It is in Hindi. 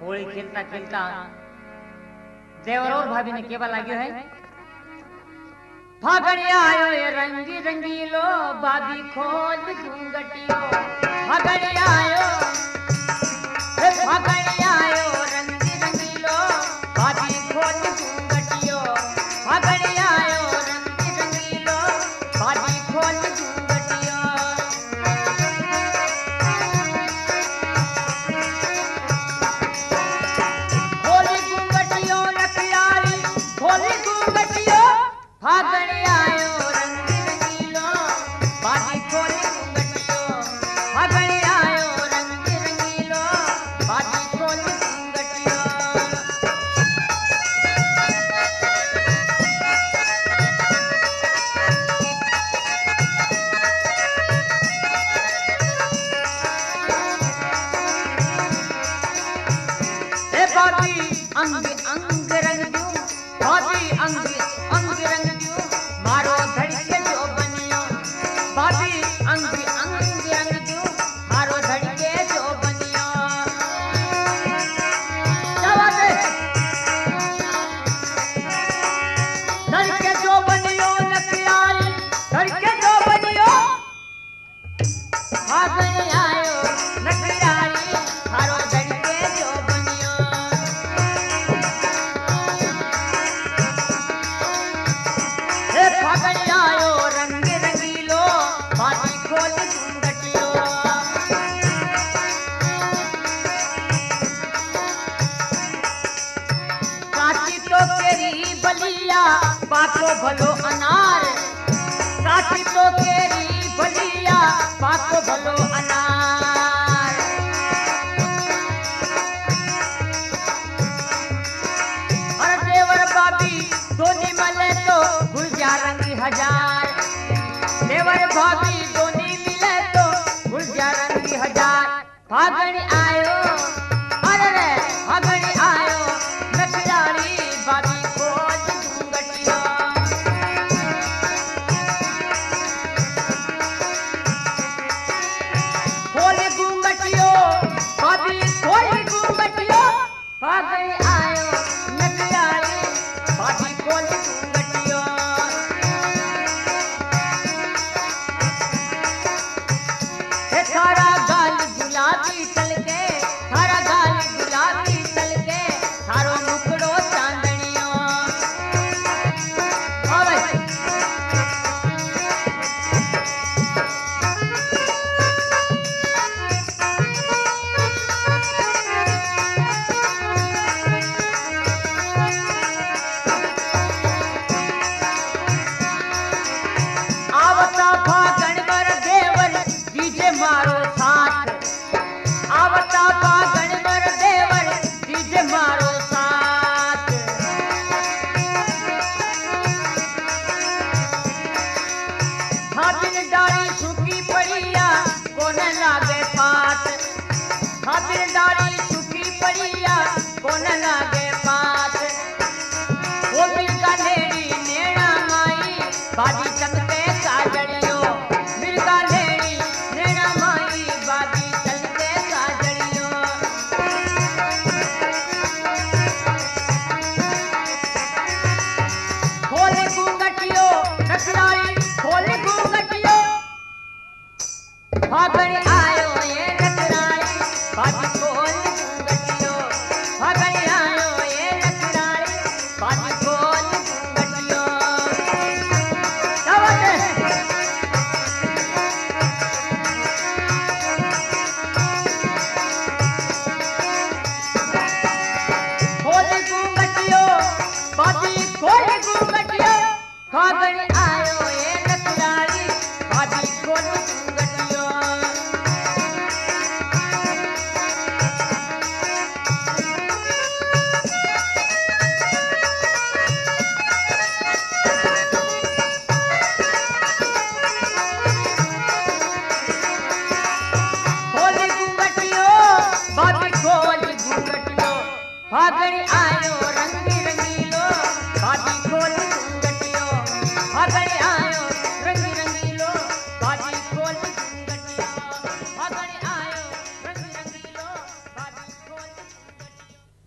होली खेलता खेलता देवर और भाभी ने केवल लाग्यो है फागणिया आयो ये रंगी रंगीलो भाभी खोल घूंघटियो फागणिया आयो रंगी रंगीलो भाभी खोल घूंघटियो फागणिया आयो रंगी रंगीलो भाभी खोल घूंघटियो खोली घूंघटियो नखियाली खोली घूंघटियो फागणिया आयो रंगी रंगीलो भाभी खोल घूंघटियो फागणिया आयो रंगी रंगीलो भाभी खोल घूंघटियो भाभी अंग अंग रंग दूं भाभी अंग अंग रंग दूं मारो धड़के जो बनियो भाभी अंग अंग रंग दूं मारो धड़के जो बनियो धड़के जो बनियो नखियाली धड़के जो बनियो फागण आयो नखियाली मारो धड़के जो बनियो फागण आयो रंग रंगीलो भाभी खोल घूंघटियो काची तो केरी बलिया बाको भलो अनार काची तो केरी बलिया बाको भलो अनार हर देवर भाभी दोनी मले तो गुलजा रंगी हजार देवर भाभी दोनी मिले तो गुलजा रंगी हजार फागण आयो अरे रे फागण आयो नखियाली भाभी खोल घूंघटियो खोल घूंघटियो भाभी खोल घूंघटियो फागण आयो नखियाली भाभी खोल घूंघटियो थारा गाल गुलाबी तलके थारा गाल गुलाबी तलके थारो मुखड़ो चांदनियो ओए आवता फागण बर देवर डीजे मारो साथ आवता फागण बर देवर डीजे मारो साथ हाथिन डाली सूखी पड़िया कोने लागे पात हाथिन डाली सूखी पड़िया कोने लागे पात वो मिलका लेडी नेड़ा माई बाजी चलते काजड़ियो मिलका लेडी नेड़ा माई बाजी चलते काजड़ियो खोल घूंघटियो नखियाली खोल घूंघटियो फागण आयो ये नखियाली बाजी खोल घूंघटियो फागण आयो ये नखियाली बाजी खोल घूंघटियो खोल घूंघटियो भाभी खोल घूंघटियो फागण आयो ये नखियाली भाभी खोल घूंघटियो खोल घूंघटियो भाभी खोल घूंघटियो फागण आयो